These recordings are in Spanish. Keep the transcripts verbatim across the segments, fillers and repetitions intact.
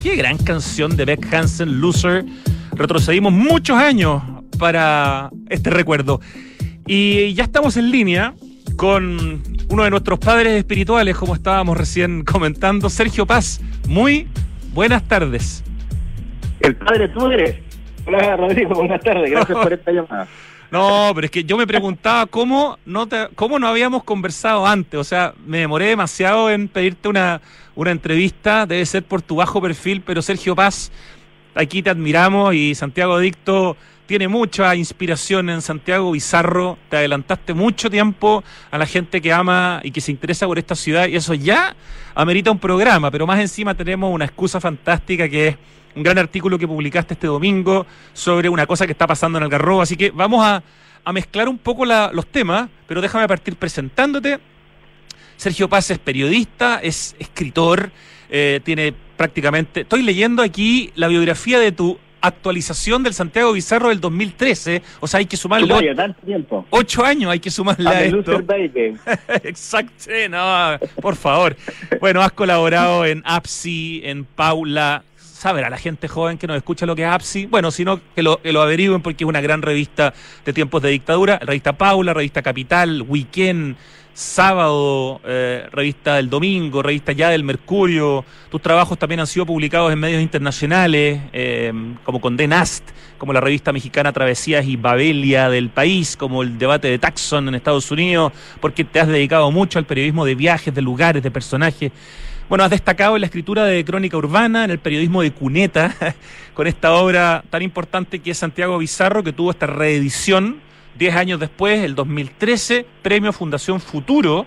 Qué gran canción de Beck Hansen, Loser. Retrocedimos muchos años para este recuerdo. Y ya estamos en línea con uno de nuestros padres espirituales, como estábamos recién comentando, Sergio Paz. Muy buenas tardes. El padre tú eres. Hola Rodrigo, buenas tardes, gracias por esta llamada. No, pero es que yo me preguntaba cómo no te, cómo no habíamos conversado antes. O sea, me demoré demasiado en pedirte una, una entrevista. Debe ser por tu bajo perfil, pero Sergio Paz, aquí te admiramos y Santiago Adicto tiene mucha inspiración en Santiago Bizarro. Te adelantaste mucho tiempo a la gente que ama y que se interesa por esta ciudad y eso ya amerita un programa, pero más encima tenemos una excusa fantástica que es un gran artículo que publicaste este domingo sobre una cosa que está pasando en Algarrobo, así que vamos a, a mezclar un poco la, los temas, pero déjame partir presentándote. Sergio Paz es periodista, es escritor, eh, tiene prácticamente... Estoy leyendo aquí la biografía de tu actualización del Santiago Bizarro del dos mil trece, o sea, hay que sumarle... Vaya, tanto tiempo. Ocho años hay que sumarle a, a esto. Exacto, sí, no, por favor. Bueno, has colaborado en A P S I, en Paula... Saber a la gente joven que nos escucha lo que es A P S I, bueno, sino que lo, que lo averigüen porque es una gran revista de tiempos de dictadura, revista Paula, revista Capital, Weekend, Sábado, eh, revista del Domingo, revista Ya del Mercurio. Tus trabajos también han sido publicados en medios internacionales, eh, como Condé Nast, como la revista mexicana Travesías y Babelia del País, como el debate de Tucson en Estados Unidos, porque te has dedicado mucho al periodismo de viajes, de lugares, de personajes. Bueno, has destacado en la escritura de crónica urbana, en el periodismo de cuneta, con esta obra tan importante que es Santiago Bizarro, que tuvo esta reedición diez años después, el dos mil trece, premio Fundación Futuro,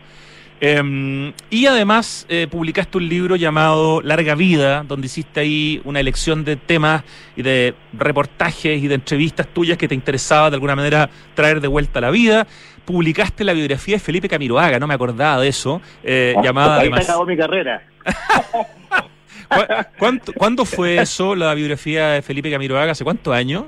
eh, y además eh, publicaste un libro llamado Larga Vida, donde hiciste ahí una elección de temas y de reportajes y de entrevistas tuyas que te interesaba de alguna manera traer de vuelta a la vida. Publicaste la biografía de Felipe Camiroaga, no me acordaba de eso, eh, oh, llamada... Ahí además... se acabó mi carrera. ¿Cuánto, ¿Cuándo fue eso, la biografía de Felipe Camiroaga? ¿Hace cuántos años?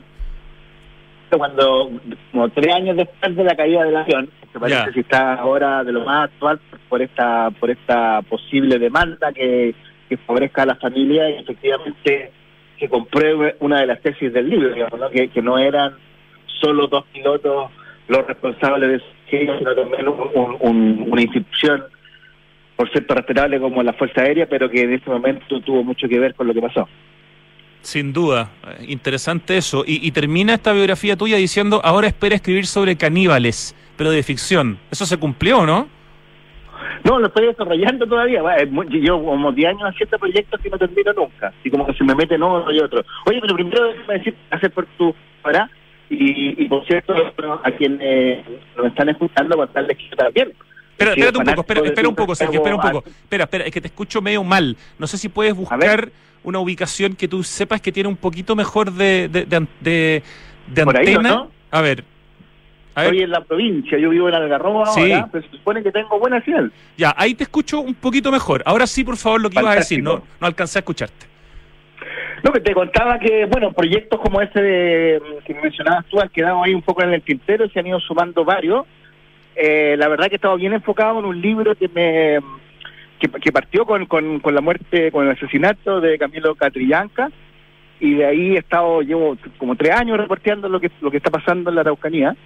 Cuando, como tres años después de la caída del avión, que parece ya. que está ahora de lo más actual por esta por esta posible demanda que, que favorezca a la familia y efectivamente que compruebe una de las tesis del libro, digamos, ¿no? Que, que no eran solo dos pilotos los responsables de eso, sino también un, un, un, una institución, por cierto, respetable como la Fuerza Aérea, pero que en este momento tuvo mucho que ver con lo que pasó. Sin duda, interesante eso. Y, y termina esta biografía tuya diciendo, ahora espera escribir sobre caníbales, pero de ficción. ¿Eso se cumplió, no? No, lo estoy desarrollando todavía. Yo como diez años haciendo proyectos que no termino nunca. Y como que se me mete uno y otro. Oye, pero primero déjame decir, hacer por tu hora. Y, y por cierto, a quienes nos están escuchando, contarles que yo también. Espera, espérate un poco, espera, espera un poco, Sergio, espera un poco. Espera, espera, es que te escucho medio mal. No sé si puedes buscar una ubicación que tú sepas que tiene un poquito mejor de, de, de, de, de por antena. Ahí, ¿no? A ver. A ver. Estoy en la provincia, yo vivo en Algarrobo sí. ahora, pero se supone que tengo buena señal. Ya, ahí te escucho un poquito mejor. Ahora sí, por favor, lo que Fantástico. ibas a decir, no, no alcancé a escucharte. No, que te contaba que, bueno, proyectos como ese de, que mencionabas tú han quedado ahí un poco en el tintero y se han ido sumando varios. Eh, la verdad que he estado bien enfocado en un libro que me que, que partió con, con, con la muerte, con el asesinato de Camilo Catrillanca, y de ahí he estado, llevo como tres años reporteando lo que lo que está pasando en la Araucanía,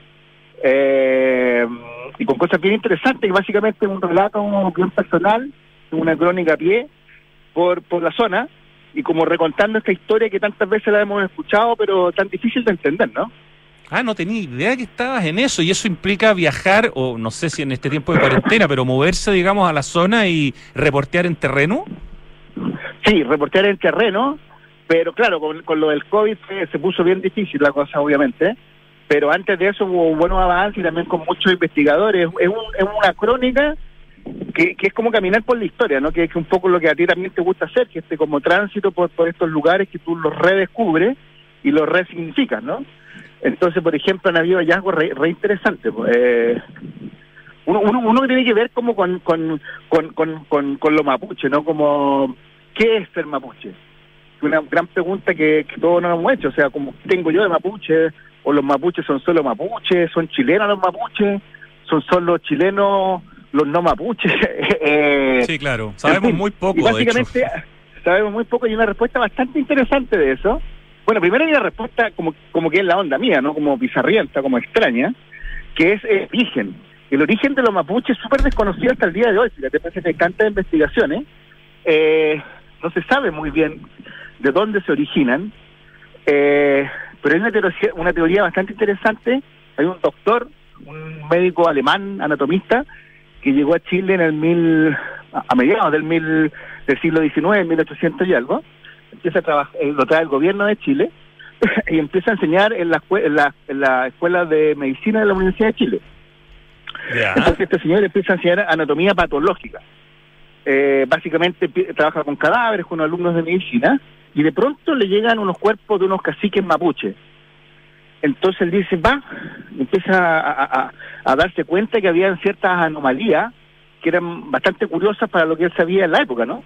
eh, y con cosas bien interesantes, y básicamente un relato bien personal, una crónica a pie por, por la zona, y como recontando esta historia que tantas veces la hemos escuchado, pero tan difícil de entender, ¿no? Ah, no tenía idea que estabas en eso, y eso implica viajar, o no sé si en este tiempo de cuarentena, pero moverse, digamos, a la zona y reportear en terreno. Sí, reportear en terreno, pero claro, con, con lo del COVID se, se puso bien difícil la cosa, obviamente, pero antes de eso hubo buenos avances y también con muchos investigadores. Es, un, es una crónica que, que es como caminar por la historia, ¿no? Que es un poco lo que a ti también te gusta hacer, que este como tránsito por, por estos lugares que tú los redescubres y los resignificas, ¿no? Entonces, por ejemplo, han habido hallazgos re, re interesantes. Eh, uno, uno, uno que tiene que ver como con, con, con, con, con, con lo mapuche, ¿no? Como, ¿qué es ser mapuche? Una gran pregunta que, que todos nos hemos hecho. O sea, como, ¿tengo yo de mapuche? ¿O los mapuches son solo mapuches? ¿Son chilenos los mapuches? ¿Son solo chilenos los no mapuches? eh, sí, claro. Sabemos en fin, muy poco, y básicamente, de hecho. sabemos muy poco y una respuesta bastante interesante de eso. Bueno, primero hay una respuesta como, como que es la onda mía, ¿no? Como bizarrienta, como extraña, que es el origen. El origen de los mapuches es súper desconocido hasta el día de hoy. Fíjate, parece que hay tantas investigaciones. Eh, no se sabe muy bien de dónde se originan, eh, pero hay una teoría, una teoría bastante interesante. Hay un doctor, un médico alemán, anatomista, que llegó a Chile en el mil, a mediados del mil, del siglo diecinueve, mil ochocientos y algo. Empieza a trabajar, eh, lo trae el gobierno de Chile y empieza a enseñar en la, en la, en la escuela de medicina de la Universidad de Chile. Yeah. Entonces este señor empieza a enseñar anatomía patológica. Eh, básicamente trabaja con cadáveres, con alumnos de medicina, y de pronto le llegan unos cuerpos de unos caciques mapuches. Entonces él dice, va, empieza a, a, a darse cuenta que había ciertas anomalías que eran bastante curiosas para lo que él sabía en la época, ¿no?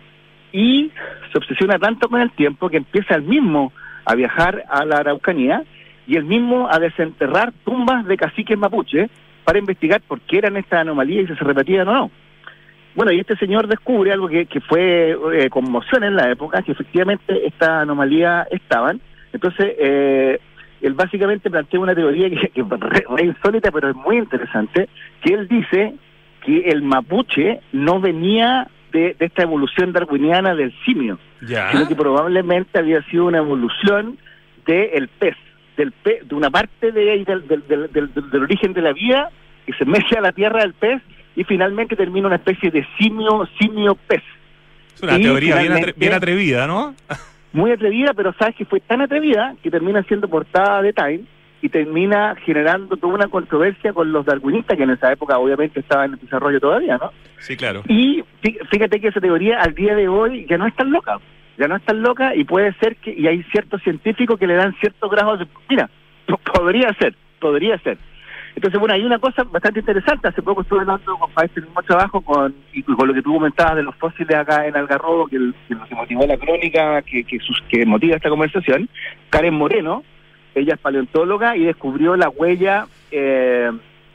Y se obsesiona tanto con el tiempo que empieza él mismo a viajar a la Araucanía y él mismo a desenterrar tumbas de caciques mapuches para investigar por qué eran estas anomalías y si se repetían o no. Bueno, y este señor descubre algo que, que fue eh, conmoción en la época, que efectivamente estas anomalías estaban. Entonces, eh, él básicamente plantea una teoría que, que es insólita, pero es muy interesante, que él dice que el mapuche no venía de, de esta evolución darwiniana del simio, ¿ya?, sino que probablemente había sido una evolución del pez, del pez, de una parte de, del, del, del, del, del origen de la vida que se mezcla a la tierra del pez y finalmente termina una especie de simio, simio pez. Es una y teoría bien, atre bien atrevida, ¿no? Muy atrevida, pero sabes que fue tan atrevida que termina siendo portada de Time y termina generando toda una controversia con los darwinistas, que en esa época obviamente estaban en desarrollo todavía, ¿no? Sí, claro. Y fíjate que esa teoría al día de hoy ya no es tan loca, ya no es tan loca y puede ser que, y hay ciertos científicos que le dan ciertos grados de, mira, podría ser, podría ser. Entonces, bueno, hay una cosa bastante interesante. Hace poco estuve hablando con, para este mismo trabajo con, y con lo que tú comentabas de los fósiles acá en Algarrobo, que, el, que lo que motivó la crónica, que, que, sus, que motiva esta conversación. Karen Moreno, ella es paleontóloga y descubrió la huella eh,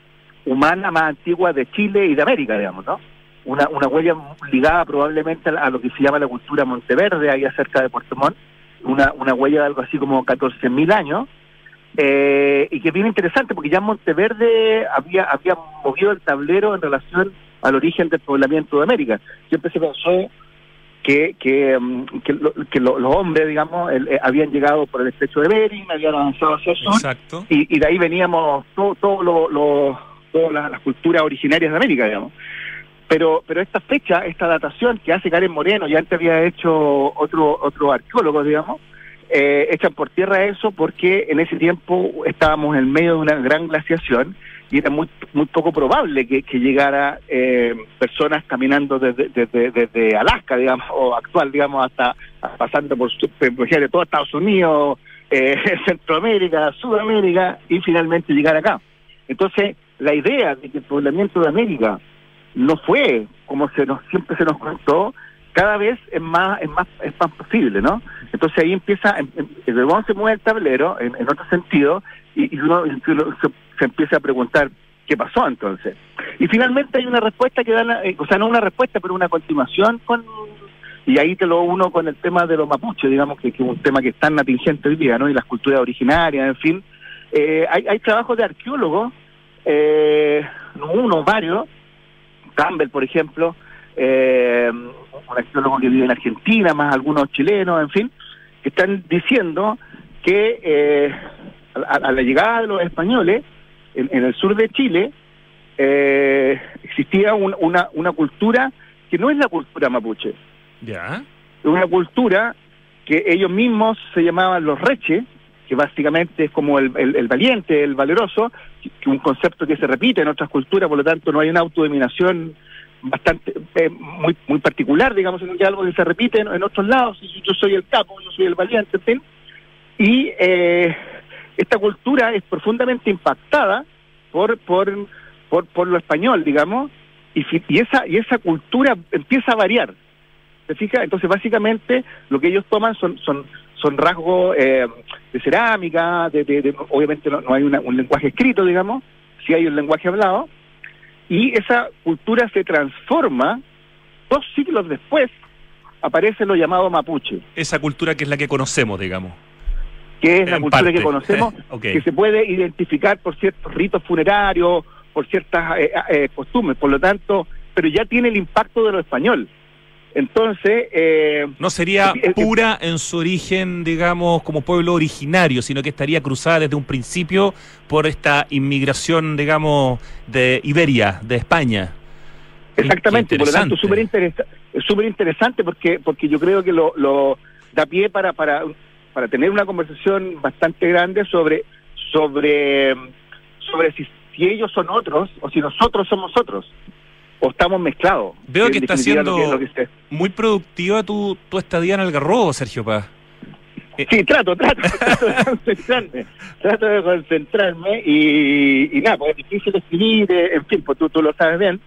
humana más antigua de Chile y de América, digamos, ¿no? Una, una huella ligada probablemente a, a lo que se llama la cultura Monteverde, ahí cerca de Puerto Montt, una, una huella de algo así como catorce mil años. Eh, y que es bien interesante porque ya Monteverde había había movido el tablero en relación al origen del poblamiento de América. Siempre se pensó que que, que, lo, que lo, los hombres, digamos, el, eh, habían llegado por el estrecho de Bering, habían avanzado hacia el sur. Exacto. Y, y de ahí veníamos todo, todo lo, lo, todas las, las culturas originarias de América, digamos. Pero pero esta fecha, esta datación que hace Karen Moreno, y antes había hecho otro otro arqueólogo, digamos, Eh, echan por tierra eso porque en ese tiempo estábamos en medio de una gran glaciación y era muy muy poco probable que, que llegara eh, personas caminando desde, desde, desde Alaska, digamos, o actual, digamos, hasta pasando por, por ejemplo, todo Estados Unidos, eh, Centroamérica, Sudamérica y finalmente llegar acá. Entonces, la idea de que el poblamiento de América no fue como se nos siempre se nos contó, cada vez es más es más es más posible, ¿no? Entonces ahí empieza, el dragón se mueve el tablero en, en otro sentido y, y uno, uno se, se empieza a preguntar qué pasó entonces. Y finalmente hay una respuesta que dan, eh, o sea, no una respuesta, pero una continuación con, y ahí te lo uno con el tema de los mapuches, digamos que, que es un tema que es tan atingente hoy día, ¿no? Y las culturas originarias, en fin. Eh, hay, hay trabajos de arqueólogos, eh, uno, varios, Campbell, por ejemplo, eh, un arqueólogo que vive en Argentina, más algunos chilenos, en fin, que están diciendo que eh, a, a la llegada de los españoles en, en el sur de Chile eh, existía un, una una cultura que no es la cultura mapuche. Ya. Es una cultura que ellos mismos se llamaban los reches, que básicamente es como el, el, el valiente, el valeroso, que un concepto que se repite en otras culturas, por lo tanto no hay una autodominación bastante eh, muy muy particular, digamos, en algo que se repite en, en otros lados. Yo soy el capo, yo soy el valiente, en fin. Y eh, esta cultura es profundamente impactada por por por, por lo español, digamos, y, y esa y esa cultura empieza a variar. ¿Te fijas? Entonces, básicamente, lo que ellos toman son son son rasgos eh, de cerámica, de, de, de obviamente no, no hay una, un lenguaje escrito, digamos, sí hay un lenguaje hablado. Y esa cultura se transforma dos siglos después aparece lo llamado mapuche. Esa cultura que es la que conocemos, digamos. Que es la en cultura parte. que conocemos, Okay. que se puede identificar por ciertos ritos funerarios, por ciertas eh, eh, costumbres, por lo tanto, pero ya tiene el impacto de lo español. Entonces... Eh, no sería eh, pura en su origen, digamos, como pueblo originario, sino que estaría cruzada desde un principio por esta inmigración, digamos, de Iberia, de España. Exactamente, por lo tanto, súper interesa es súper interesante porque porque yo creo que lo, lo da pie para, para, para tener una conversación bastante grande sobre, sobre, sobre si, si ellos son otros o si nosotros somos otros. O estamos mezclados. Veo que está siendo lo que, lo que muy productiva tu, tu estadía en Algarrobo, Sergio Paz. Sí, trato, trato, trato de concentrarme, trato de concentrarme y, y nada, porque es difícil escribir, en fin, pues tú, tú lo sabes bien.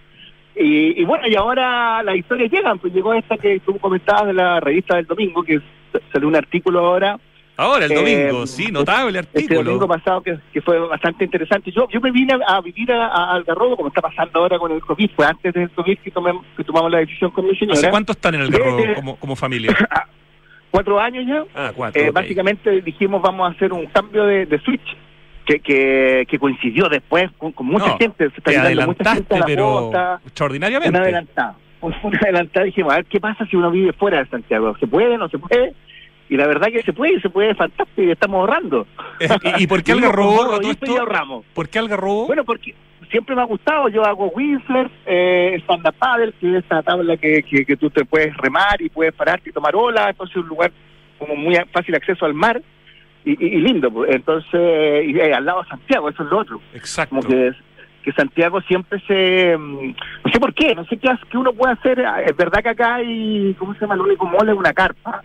Y, y bueno, y ahora las historias llegan, pues llegó esta que tú comentabas de la revista del domingo, que salió un artículo ahora. Ahora, el domingo, eh, sí, notable artículo. Este domingo pasado que, que fue bastante interesante. Yo yo me vine a, a vivir a, a Algarrobo, como está pasando ahora con el COVID, fue antes del COVID que, tomé, que tomamos la decisión con mi señora. ¿Hace cuánto están en Algarrobo Desde, como, como familia? Cuatro años ya. Ah, cuatro. Eh, okay. Básicamente dijimos vamos a hacer un cambio de, de switch. Que, que, que coincidió después con, con mucha no, gente, se está te llegando mucha gente a la pero costa, extraordinariamente. una adelantada, una adelantada, dijimos, a ver qué pasa si uno vive fuera de Santiago, ¿se puede, no se puede? Y la verdad que se puede, se puede fantástico y estamos ahorrando. Eh, ¿Y, y por qué Algarrobo? Y ahorramos. ¿Por qué Algarrobo? Bueno, porque siempre me ha gustado, yo hago Whistler, eh, stand-up paddle, que es esta tabla que, que, que tú te puedes remar y puedes pararte y tomar ola, entonces es un lugar como muy fácil acceso al mar. Y, y, y lindo, entonces, y, eh, al lado de Santiago, eso es lo otro. Exacto. Como que, que Santiago siempre se... No sé por qué, no sé qué, qué uno puede hacer. Es verdad que acá hay, ¿cómo se llama? Lo único mall es una carpa,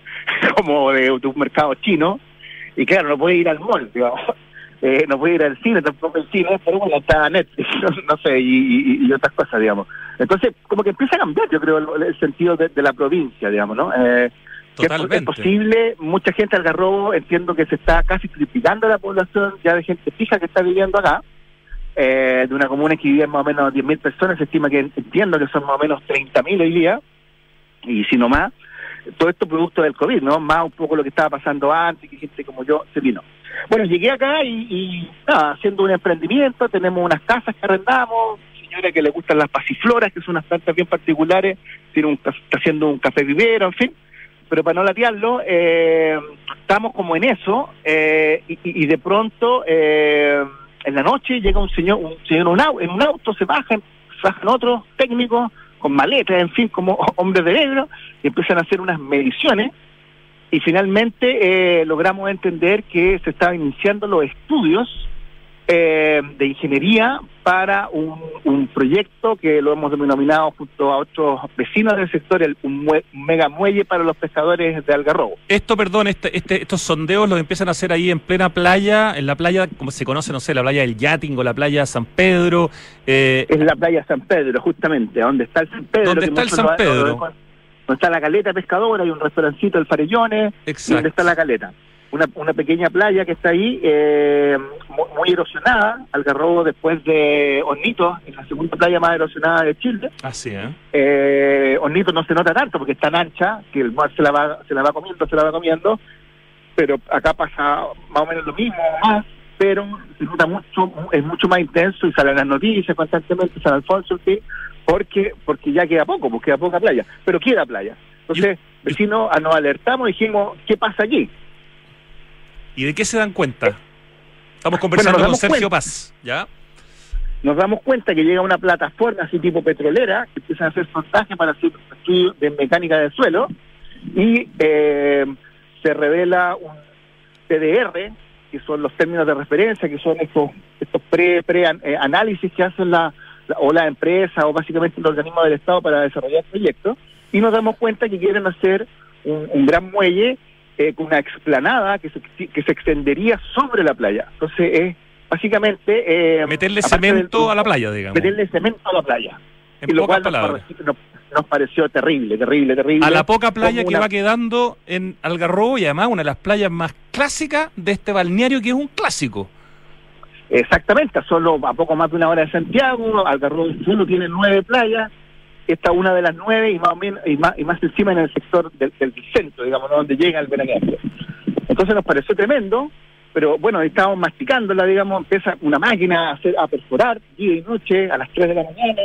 como de, de un mercado chino, y claro, no puede ir al mall, digamos. Eh, no puede ir al cine, tampoco el cine, pero bueno, está Netflix, no, no sé, y, y, y otras cosas, digamos. Entonces, como que empieza a cambiar, yo creo, el, el sentido de, de la provincia, digamos, ¿no? Eh, Totalmente. Es posible, mucha gente Algarrobo, entiendo que se está casi triplicando la población ya de gente fija que está viviendo acá, eh, de una comuna que vivían más o menos diez mil personas, se estima que entiendo que son más o menos treinta mil hoy día, y si no más, todo esto producto del COVID, ¿no? Más un poco lo que estaba pasando antes, que gente como yo se vino. Bueno, llegué acá y, y nada, haciendo un emprendimiento, tenemos unas casas que arrendamos, señora que le gustan las pasifloras, que son unas plantas bien particulares, tiene un, está haciendo un café vivero, en fin. Pero para no latearlo, eh, estamos como en eso, eh, y, y de pronto, eh, en la noche llega un señor, un señor un au, en un auto, se bajan, se bajan otros técnicos con maletas, en fin, como hombres de negro, y empiezan a hacer unas mediciones, y finalmente eh, logramos entender que se estaban iniciando los estudios eh, de ingeniería para un, un proyecto que lo hemos denominado junto a otros vecinos del sector, el, un, mue, un mega muelle para los pescadores de Algarrobo. Esto, perdón, este, este, estos sondeos los empiezan a hacer ahí en plena playa, en la playa, como se conoce, no sé, la playa del Yating o la playa San Pedro. Eh, es la playa San Pedro, justamente, donde está el San Pedro. ¿Dónde está el San lo, Pedro? Lo, lo, donde está la caleta pescadora, hay un restaurancito, el Farellones, donde está la caleta. Una, una pequeña playa que está ahí, eh, muy, muy erosionada, Algarrobo después de Hornitos, es la segunda playa más erosionada de Chile. Así, ¿eh? eh Hornitos no se nota tanto porque es tan ancha que el mar se la va se la va comiendo, se la va comiendo, pero acá pasa más o menos lo mismo o más, pero se nota mucho, es mucho más intenso y salen las noticias constantemente, San Alfonso, sí, porque porque ya queda poco, porque queda poca playa, pero queda playa. Entonces, vecinos, nos alertamos y dijimos, ¿qué pasa aquí? ¿Y de qué se dan cuenta? Estamos conversando bueno, con Sergio cuenta. Paz, ¿ya? Nos damos cuenta que llega una plataforma así tipo petrolera, que empiezan a hacer sondaje para hacer estudios de mecánica del suelo, y eh, se revela un T D R, que son los términos de referencia, que son estos estos pre, pre eh, análisis que hacen la, la o la empresa o básicamente el organismo del Estado para desarrollar proyectos, y nos damos cuenta que quieren hacer un, un gran muelle Eh, con una explanada que se, que se extendería sobre la playa. Entonces es básicamente eh, meterle cemento del, a la playa, digamos. Meterle cemento a la playa. En y lo pocas cual palabras. Nos, nos, nos pareció terrible, terrible, terrible. A la poca playa que una... va quedando en Algarrobo, y además una de las playas más clásicas de este balneario, que es un clásico. Exactamente, solo a poco más de una hora de Santiago, Algarrobo solo tiene nueve playas, esta es una de las nueve y más o menos, y más, y más encima en el sector del, del centro, digamos, ¿no? Donde llega el veraneante. Entonces nos pareció tremendo, pero bueno, estábamos masticándola, digamos, empieza una máquina a, hacer, a perforar día y noche a las tres de la mañana,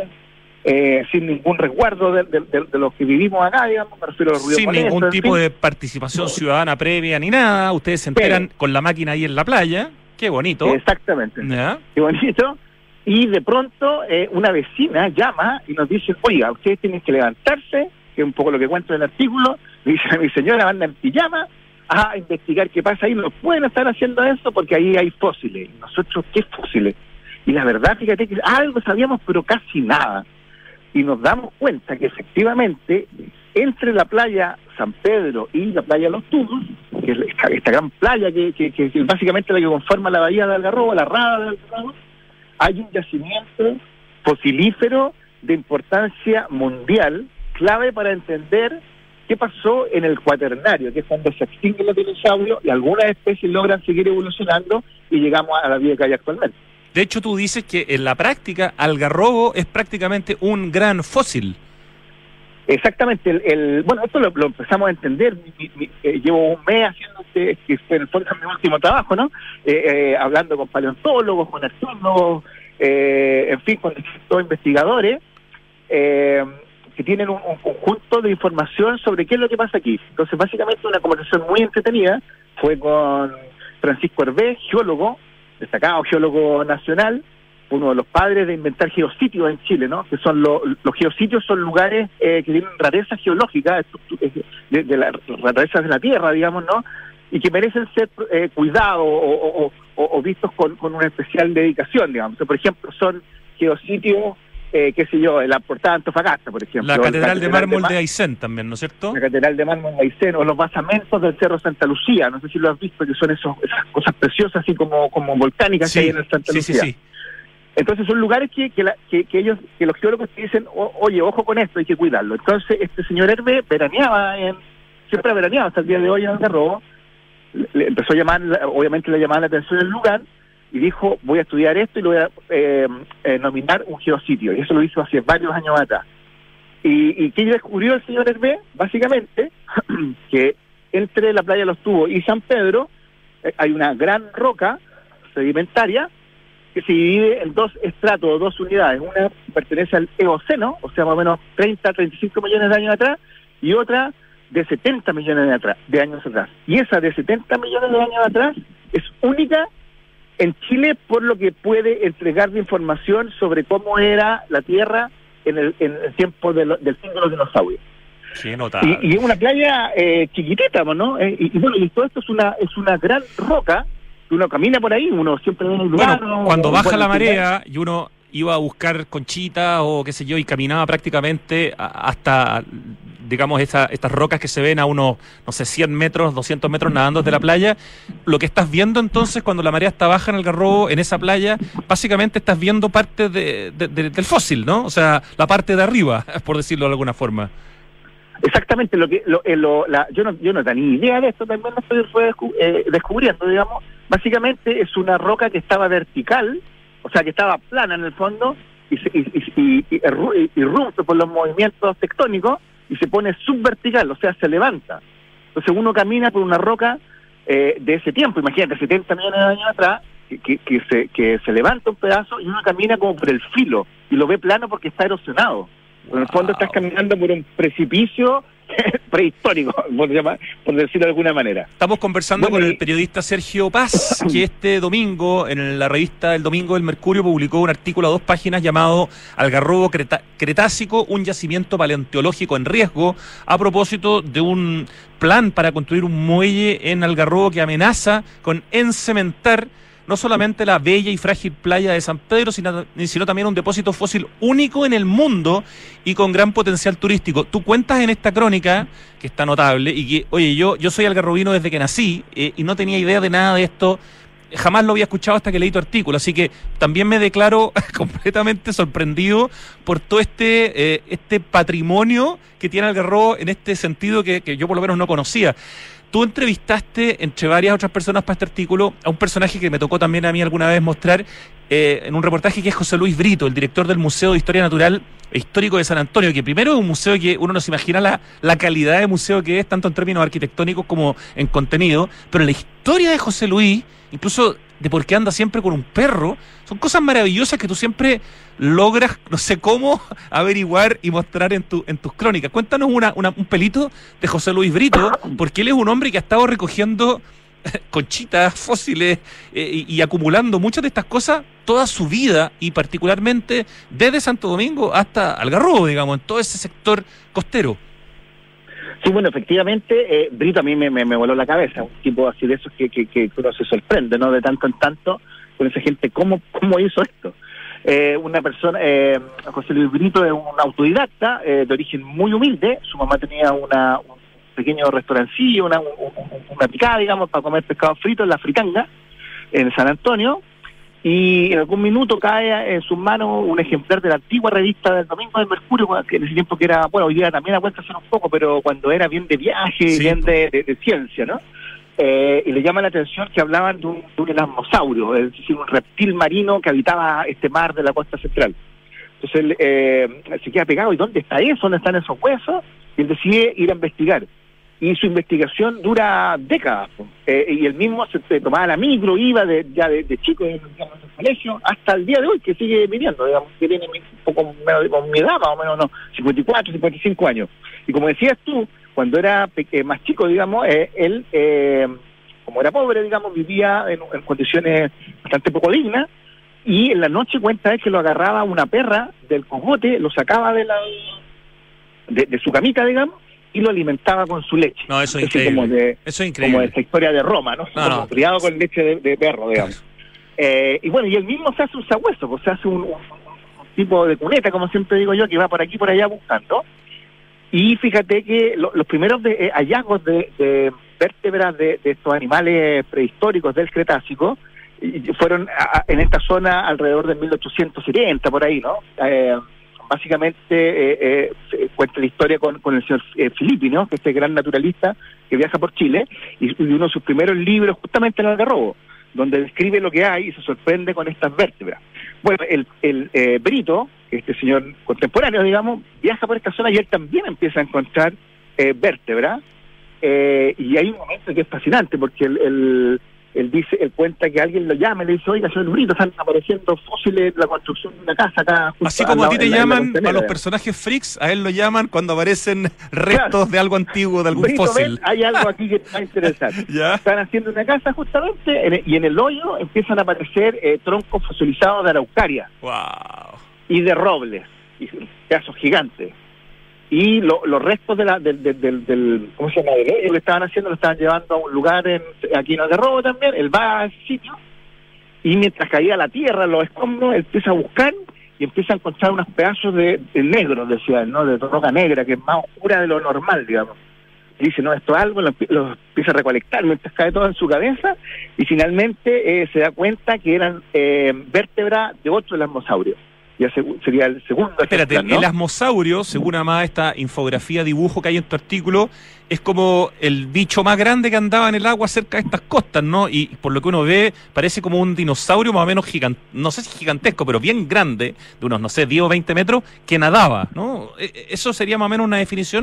eh, sin ningún resguardo de, de, de, de los que vivimos acá, digamos, me refiero a los ruidos sin molestos, ningún tipo fin. de participación ciudadana previa ni nada, ustedes se enteran pero, con la máquina ahí en la playa, qué bonito. Exactamente, ¿ya? Qué bonito. Y de pronto eh, una vecina llama y nos dice, oiga, ustedes tienen que levantarse, que es un poco lo que cuento en el artículo, me dice mi señora, anda en pijama a investigar qué pasa ahí, no pueden estar haciendo eso porque ahí hay fósiles. Y nosotros, ¿qué fósiles? Y la verdad, fíjate que algo sabíamos, pero casi nada. Y nos damos cuenta que efectivamente, entre la playa San Pedro y la playa Los Tubos, que es esta, esta gran playa que, que, que, que básicamente la que conforma la bahía de Algarrobo, la rada de Algarrobo, hay un yacimiento fosilífero de importancia mundial, clave para entender qué pasó en el Cuaternario, que es cuando se extinguen los dinosaurios y algunas especies logran seguir evolucionando y llegamos a la vida que hay actualmente. De hecho, tú dices que en la práctica Algarrobo es prácticamente un gran fósil. Exactamente. El, el bueno, esto lo, lo empezamos a entender. Mi, mi, eh, llevo un mes haciendo este, que fue en el fondo mi último trabajo, ¿no? Eh, eh, hablando con paleontólogos, con arqueólogos, eh, en fin, con distintos investigadores eh, que tienen un, un conjunto de información sobre qué es lo que pasa aquí. Entonces, básicamente, una conversación muy entretenida fue con Francisco Hervé, geólogo, destacado geólogo nacional, uno de los padres de inventar geositios en Chile, ¿no? Que son lo, los geositios son lugares eh, que tienen rarezas geológicas, de, de las rarezas de la tierra, digamos, ¿no? Y que merecen ser eh, cuidados o, o, o, o vistos con, con una especial dedicación, digamos. O sea, por ejemplo, son geositios, eh, qué sé yo, la portada de Antofagasta, por ejemplo. La Catedral, Catedral de Mármol de, de Aysén también, ¿no es cierto? La Catedral de Mármol de Aysén, o los basamentos del Cerro Santa Lucía, no sé si lo has visto, que son esos, esas cosas preciosas, así como, como volcánicas sí, que hay en el Santa sí, Lucía. Sí, sí. Entonces son lugares que que, la, que que ellos, que los geólogos te dicen, o, oye, ojo con esto, hay que cuidarlo. Entonces este señor Hervé veraneaba, en, siempre ha veraneado hasta el día de hoy en Algarrobo, le, le empezó a llamar, obviamente le llamaba la atención el lugar, y dijo, voy a estudiar esto y lo voy a eh, eh, nominar un geositio, y eso lo hizo hace varios años atrás. Y, y ¿qué descubrió el señor Hervé? Básicamente, que entre la playa de Los Tubos y San Pedro eh, hay una gran roca sedimentaria que se divide en dos estratos, dos unidades. Una pertenece al Eoceno, o sea, más o menos treinta, treinta y cinco millones de años atrás, y otra de setenta millones de, atrás, de años atrás. Y esa de setenta millones de años atrás es única en Chile por lo que puede entregar de información sobre cómo era la Tierra en el, en el tiempo de lo, del fin de los dinosaurios. Sí, notable. Y, y es una playa eh, chiquitita, ¿no? Eh, y, y bueno, y todo esto es una, es una gran roca. Uno camina por ahí, uno siempre ve en el lugar. Bueno, cuando baja la marea y uno iba a buscar conchita o qué sé yo y caminaba prácticamente hasta, digamos, esta, estas rocas que se ven a unos, no sé, cien metros, doscientos metros nadando desde la playa, lo que estás viendo entonces cuando la marea está baja en Algarrobo, en esa playa, básicamente estás viendo parte de, de, de, del fósil, ¿no? O sea, la parte de arriba, por decirlo de alguna forma. Exactamente, lo que lo, eh, lo, la, yo no yo no tenía ni idea de esto, también lo estoy fue descu eh, descubriendo, digamos. Básicamente es una roca que estaba vertical, o sea, que estaba plana en el fondo, y se, y, y, y, y, y irrumpe por los movimientos tectónicos, y se pone subvertical, o sea, se levanta. Entonces uno camina por una roca eh, de ese tiempo, imagínate, setenta millones de años atrás, que, que, que, se, que se levanta un pedazo, y uno camina como por el filo, y lo ve plano porque está erosionado. En el fondo estás caminando por un precipicio prehistórico, por, llamar, por decirlo de alguna manera. Estamos conversando bueno, con y... el periodista Sergio Paz, que este domingo, en la revista El Domingo del Mercurio, publicó un artículo a dos páginas llamado Algarrobo Creta- Cretácico, un yacimiento paleontológico en riesgo, a propósito de un plan para construir un muelle en Algarrobo que amenaza con encementar no solamente la bella y frágil playa de San Pedro, sino, sino también un depósito fósil único en el mundo y con gran potencial turístico. Tú cuentas en esta crónica, que está notable, y que, oye, yo, yo soy algarrobino desde que nací eh, y no tenía idea de nada de esto, jamás lo había escuchado hasta que leí tu artículo, así que también me declaro completamente sorprendido por todo este, eh, este patrimonio que tiene Algarrobo en este sentido que, que yo por lo menos no conocía. Tú entrevistaste, entre varias otras personas para este artículo, a un personaje que me tocó también a mí alguna vez mostrar eh, en un reportaje, que es José Luis Brito, el director del Museo de Historia Natural e Histórico de San Antonio, que primero es un museo que uno no se imagina la, la calidad de museo que es, tanto en términos arquitectónicos como en contenido, pero la historia de José Luis, incluso de por qué anda siempre con un perro, son cosas maravillosas que tú siempre logras, no sé cómo, averiguar y mostrar en tu en tus crónicas. Cuéntanos una, una, un pelito de José Luis Brito, porque él es un hombre que ha estado recogiendo conchitas, fósiles eh, y, y acumulando muchas de estas cosas toda su vida, y particularmente desde Santo Domingo hasta Algarrobo, digamos, en todo ese sector costero. Sí, bueno, efectivamente, eh, Brito a mí me, me, me voló la cabeza, un tipo así de esos que, que, que uno se sorprende, ¿no? De tanto en tanto, con esa gente, ¿cómo, cómo hizo esto? Eh, una persona, eh, José Luis Brito es un autodidacta, eh, de origen muy humilde. Su mamá tenía una, un pequeño restaurancillo, una, un, una picada, digamos, para comer pescado frito en la Fritanga, en San Antonio, y en algún minuto cae en sus manos un ejemplar de la antigua revista del Domingo del Mercurio, que en ese tiempo que era, bueno, hoy día también a cuenta ser un poco, pero cuando era bien de viaje, sí, bien de, de, de ciencia, ¿no? Eh, y le llama la atención que hablaban de un, de un elasmosaurio, es decir, un reptil marino que habitaba este mar de la costa central. Entonces él eh, se queda pegado, ¿y dónde está eso? ¿Dónde están esos huesos? Y él decide ir a investigar. Y su investigación dura décadas, eh, y él mismo se, se tomaba la micro, iba de, ya de, de chico en el colegio, hasta el día de hoy, que sigue viviendo, digamos, que tiene un poco menos de mi edad, más o menos, no, cincuenta y cuatro, cincuenta y cinco años. Y como decías tú, cuando era eh, más chico, digamos, eh, él, eh, como era pobre, digamos, vivía en, en condiciones bastante poco dignas, y en la noche cuenta es que lo agarraba una perra del cogote, lo sacaba de la de, de su camita, digamos, y lo alimentaba con su leche. No, eso es increíble. Como de, eso es increíble. Como esta historia de Roma, ¿no? no, como no. criado con leche de, de perro, digamos. Eh, y bueno, y él mismo se hace un sabueso, pues se hace un, un, un tipo de cuneta, como siempre digo yo, que va por aquí por allá buscando. Y fíjate que lo, los primeros de, eh, hallazgos de, de vértebras de, de estos animales prehistóricos del Cretácico y fueron a, a, en esta zona alrededor de mil ochocientos setenta, por ahí, ¿no? Eh, básicamente eh, eh, cuenta la historia con, con el señor eh, Filippi, ¿no? Que es este gran naturalista que viaja por Chile, y, y uno de sus primeros libros justamente en Algarrobo, donde describe lo que hay y se sorprende con estas vértebras. Bueno, el, el eh, Brito, este señor contemporáneo, digamos, viaja por esta zona y él también empieza a encontrar eh, vértebras, eh, y hay un momento que es fascinante, porque el, el él dice, él cuenta que alguien lo llama y le dice, oiga, señor Brito, están apareciendo fósiles de la construcción de una casa acá. Así como a ti te llaman, a los personajes freaks, a él lo llaman cuando aparecen restos, claro, de algo antiguo, de algún Brito, fósil. Ven, hay algo aquí que está interesante. ¿Ya? Están haciendo una casa justamente, en el, y en el hoyo empiezan a aparecer eh, troncos fosilizados de araucaria. Wow. Y de robles, y pedazos gigantes. Y lo, los restos de la, del, del, del, del, ¿cómo se llama? Del hoyo que estaban haciendo, lo estaban llevando a un lugar en, aquí en Algarrobo también. Él va a ese sitio, y mientras caía la tierra, los escombros, él empieza a buscar y empieza a encontrar unos pedazos de, de negro, decía él, ¿no? De roca negra, que es más oscura de lo normal, digamos. Y dice, no, esto es algo, lo, lo empieza a recolectar mientras cae todo en su cabeza, y finalmente eh, se da cuenta que eran eh, vértebras de otro elasmosaurio. Ya sería el segundo. Espérate, ejemplar, ¿no? El elasmosaurio, según además esta infografía, dibujo que hay en tu artículo, es como el bicho más grande que andaba en el agua cerca de estas costas, ¿no? Y por lo que uno ve, parece como un dinosaurio más o menos gigante, no sé si gigantesco, pero bien grande, de unos, no sé, diez o veinte metros, que nadaba, ¿no? ¿Eso sería más o menos una definición?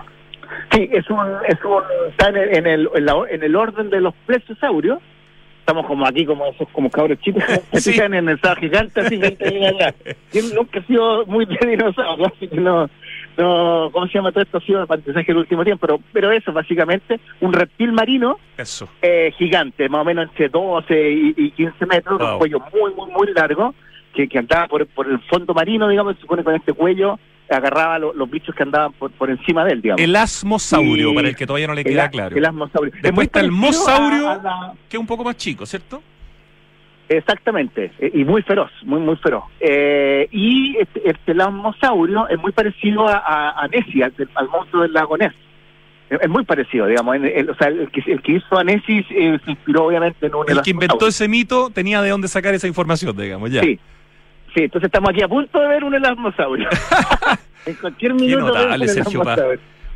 Sí, es un, es un, está en el, en el, en la, en el orden de los plesiosaurios. Estamos como aquí, como esos como cabros chicos que sí. Pican en esa gigante, así que nunca ha sido muy de dinosaurio, así que no, no, ¿cómo se llama todo esto? Ha sido aprendizaje el último tiempo, pero, pero eso, básicamente, un reptil marino eso. Eh, gigante, más o menos entre doce y, y quince metros, wow. Un cuello muy, muy, muy largo, que, que andaba por, por el fondo marino, digamos, se supone con este cuello agarraba lo, los bichos que andaban por, por encima de él, digamos. El asmosaurio, y para el que todavía no le queda el, claro. El asmosaurio. Después está el mosaurio, a, a la... que es un poco más chico, ¿cierto? Exactamente, y muy feroz, muy muy feroz. Eh, y este, este el asmosaurio es muy parecido a, a, a Nessie, al, al monstruo del lago Ness. Es, es muy parecido, digamos. El, el, o sea, el que, el que hizo a Nessie eh, se inspiró obviamente en un... El que inventó ese mito tenía de dónde sacar esa información, digamos, ya. Sí. Sí, entonces estamos aquí a punto de ver un elasmosaurio. En cualquier minuto. Qué notable, Sergio Paz.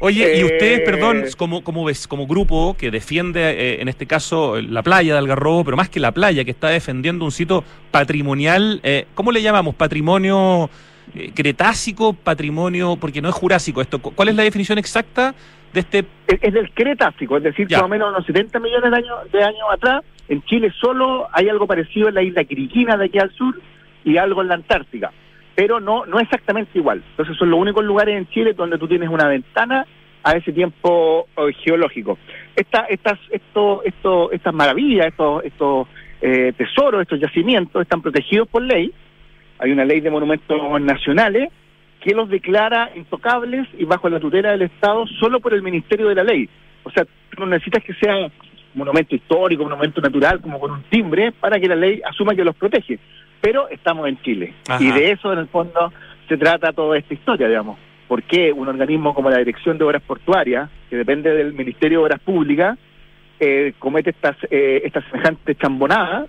Oye, y ustedes, Eh, perdón, como, como ves, como grupo que defiende, eh, en este caso, la playa de Algarrobo, pero más que la playa, que está defendiendo un sitio patrimonial, eh, ¿cómo le llamamos? ¿Patrimonio eh, cretácico? ¿Patrimonio? Porque no es jurásico esto. ¿Cuál es la definición exacta de este? Es, es del Cretácico, es decir, Ya. más o menos unos setenta millones de años, de años atrás. En Chile solo hay algo parecido en la isla Quiriquina de aquí al sur y algo en la Antártica, pero no no exactamente igual. Entonces son los únicos lugares en Chile donde tú tienes una ventana a ese tiempo eh, geológico. Esta, estas, esto, esto, estas maravillas, estos, estos eh, tesoros, estos yacimientos están protegidos por ley. Hay una ley de monumentos nacionales que los declara intocables y bajo la tutela del Estado solo por el Ministerio de la Ley. O sea, tú no necesitas que sea monumento histórico, monumento natural, como con un timbre, para que la ley asuma que los protege. Pero estamos en Chile. Ajá. Y de eso, en el fondo, se trata toda esta historia, digamos. ¿Por qué un organismo como la Dirección de Obras Portuarias, que depende del Ministerio de Obras Públicas, eh, comete estas eh, esta semejante chambonada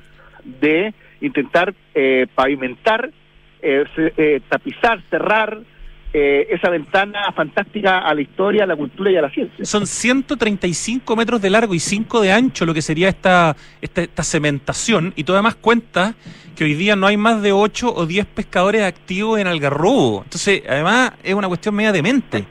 de intentar eh, pavimentar, eh, se, eh, tapizar, cerrar eh, esa ventana fantástica a la historia, a la cultura y a la ciencia? Son ciento treinta y cinco metros de largo y cinco de ancho lo que sería esta, esta, esta cementación, y tú además cuentas que hoy día no hay más de ocho o diez pescadores activos en Algarrobo. Entonces, además, es una cuestión media demente.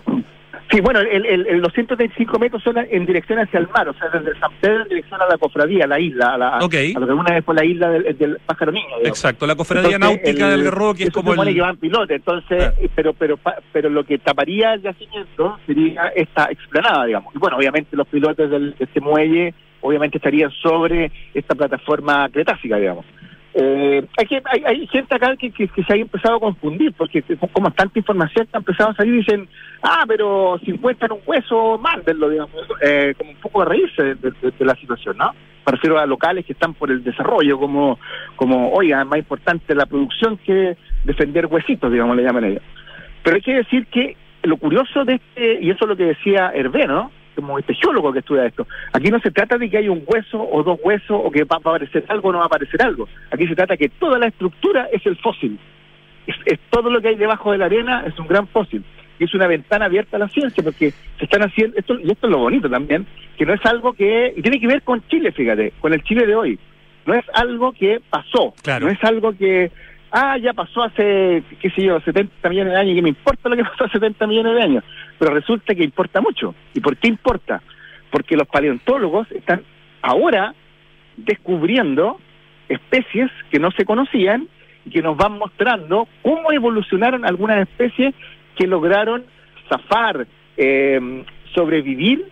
Sí, bueno, el, el, el, los ciento treinta y cinco metros son en dirección hacia el mar, o sea, desde San Pedro en dirección a la cofradía, a la isla, a, la, Okay. a lo que alguna vez fue la isla del, del Pájaro Niño, digamos. Exacto, la cofradía Entonces, náutica el- del Algarrobo, que es eso como supone el... que van pilotes, entonces, Ah. pero pero pa- pero lo que taparía el yacimiento sería esta explanada, digamos. Y bueno, obviamente los pilotes del, de este muelle, obviamente estarían sobre esta plataforma cretácica, digamos. Eh, hay, que, hay, hay gente acá que, que, que se ha empezado a confundir, porque como tanta información que ha empezado a salir y dicen, ah, pero si encuentran un hueso, mándenlo, digamos, eh, como un poco de reírse de, de, de la situación, ¿no? Me refiero a locales que están por el desarrollo, como, como oiga, es más importante la producción que defender huesitos, digamos, le llaman ellos. Pero hay que decir que lo curioso de este, y eso es lo que decía Hervé, ¿no?, como este geólogo que estudia esto, aquí no se trata de que haya un hueso o dos huesos o que va a aparecer algo o no va a aparecer algo. Aquí se trata que toda la estructura es el fósil. Es, es todo lo que hay debajo de la arena es un gran fósil. Y es una ventana abierta a la ciencia, porque se están haciendo, esto, y esto es lo bonito también, que no es algo que, y tiene que ver con Chile, fíjate, con el Chile de hoy. No es algo que pasó, Claro. no es algo que, ah, ya pasó hace, qué sé yo, setenta millones de años, y que me importa lo que pasó hace setenta millones de años. Pero resulta que importa mucho. ¿Y por qué importa? Porque los paleontólogos están ahora descubriendo especies que no se conocían y que nos van mostrando cómo evolucionaron algunas especies que lograron zafar, eh, sobrevivir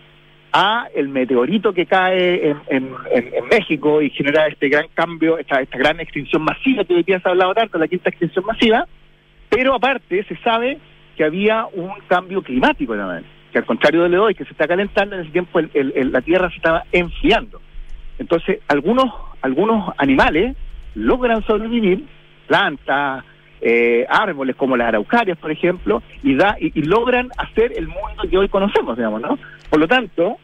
a el meteorito que cae en, en, en, en México y genera este gran cambio, esta, esta gran extinción masiva que hoy día se ha hablado tanto, la quinta extinción masiva. Pero aparte se sabe que había un cambio climático también, que al contrario de lo de hoy, que se está calentando, en ese tiempo el, el, el, la Tierra se estaba enfriando. Entonces algunos algunos animales logran sobrevivir, plantas, eh, árboles como las araucarias, por ejemplo, y da y, y logran hacer el mundo que hoy conocemos, digamos, ¿no? Por lo tanto,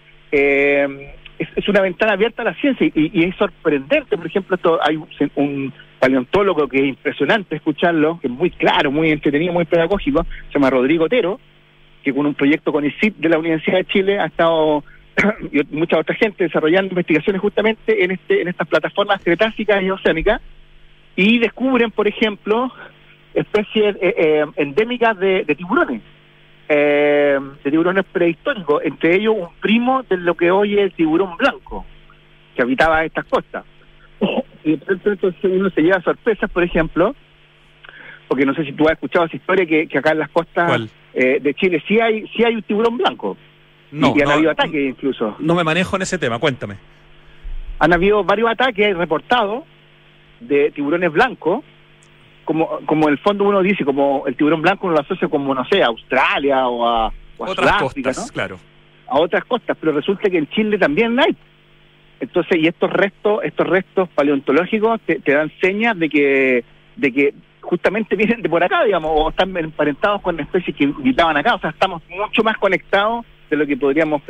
eh, es, es una ventana abierta a la ciencia, y, y es sorprendente. Por ejemplo, esto, hay un, un paleontólogo que es impresionante escucharlo, que es muy claro, muy entretenido, muy pedagógico, se llama Rodrigo Otero, que con un proyecto con I C I T de la Universidad de Chile ha estado y mucha otra gente desarrollando investigaciones justamente en este en estas plataformas cretácicas y oceánicas, y descubren, por ejemplo, especies eh, eh, endémicas de, de tiburones, eh, de tiburones prehistóricos, entre ellos un primo de lo que hoy es el tiburón blanco, que habitaba estas costas. Y entonces uno se lleva sorpresas, por ejemplo, porque no sé si tú has escuchado esa historia, que, que acá en las costas eh, de Chile sí hay sí hay un tiburón blanco. No, y han no, habido ataques incluso. No me manejo en ese tema, cuéntame. Han habido varios ataques reportados de tiburones blancos, como como en el fondo uno dice, como el tiburón blanco uno lo asocia como, no sé, a Australia o a, o a Otras Sudáfrica, costas, ¿no? claro. A otras costas, pero resulta que en Chile también hay. Entonces, y estos restos, estos restos paleontológicos te, te dan señas de que, de que justamente vienen de por acá, digamos, o están emparentados con especies que habitaban acá. O sea, estamos mucho más conectados de lo que podríamos pensar.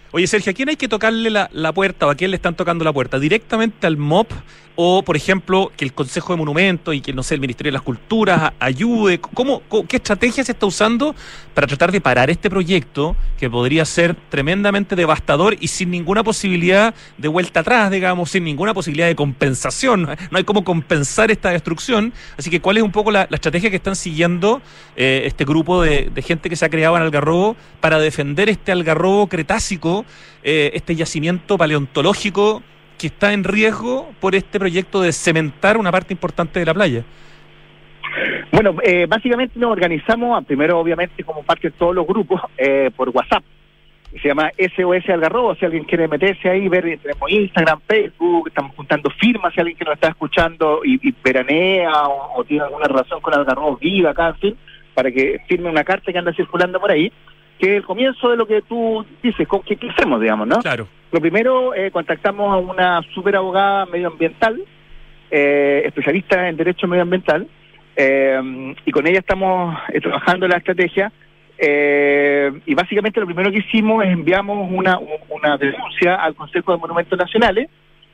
Oye, Sergio, ¿a quién hay que tocarle la, la puerta o a quién le están tocando la puerta? ¿Directamente al M O P o, por ejemplo, que el Consejo de Monumentos y que, no sé, el Ministerio de las Culturas a, ayude? ¿Cómo, cómo, ¿Qué estrategia se está usando para tratar de parar este proyecto que podría ser tremendamente devastador y sin ninguna posibilidad de vuelta atrás, digamos, sin ninguna posibilidad de compensación? No hay cómo compensar esta destrucción. Así que, ¿cuál es un poco la, la estrategia que están siguiendo eh, este grupo de, de gente que se ha creado en Algarrobo para defender este Algarrobo cretácico, eh, este yacimiento paleontológico que está en riesgo por este proyecto de cementar una parte importante de la playa? Bueno, eh, básicamente nos organizamos, primero obviamente como parte de todos los grupos, eh, por WhatsApp. Se llama S O S Algarrobo, si alguien quiere meterse ahí, ver, tenemos Instagram, Facebook, estamos juntando firmas, si alguien que nos está escuchando y, y veranea o, o tiene alguna relación con Algarrobo, viva acá, en fin, para que firme una carta que anda circulando por ahí, que es el comienzo de lo que tú dices, con qué hacemos, digamos, ¿no? Claro. Lo primero, eh, contactamos a una super abogada medioambiental, eh, especialista en derecho medioambiental, eh, y con ella estamos eh, trabajando la estrategia, eh, y básicamente lo primero que hicimos es enviamos una, una denuncia al Consejo de Monumentos Nacionales.